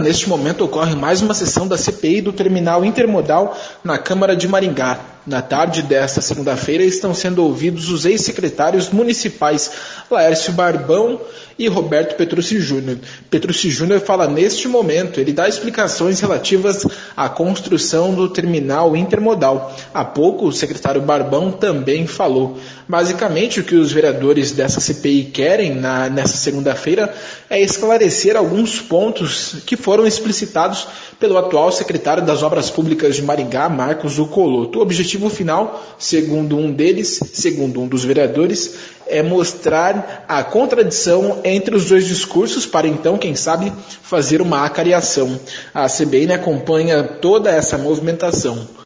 Neste momento ocorre mais uma sessão da CPI do terminal intermodal na Câmara de Maringá. Na tarde desta segunda-feira estão sendo ouvidos os ex-secretários municipais Laércio Barbão e Roberto Petrucci Júnior. Petrucci Júnior fala neste momento, ele dá explicações relativas à construção do terminal intermodal. Há pouco o secretário Barbão também falou. Basicamente o que os vereadores dessa CPI querem nessa segunda-feira é esclarecer alguns pontos que foram explicitados pelo atual secretário das Obras Públicas de Maringá, Marcos Ucoloto. O objetivo final, segundo um dos vereadores, é mostrar a contradição entre os dois discursos para então, quem sabe, fazer uma acariação. A CBN acompanha toda essa movimentação.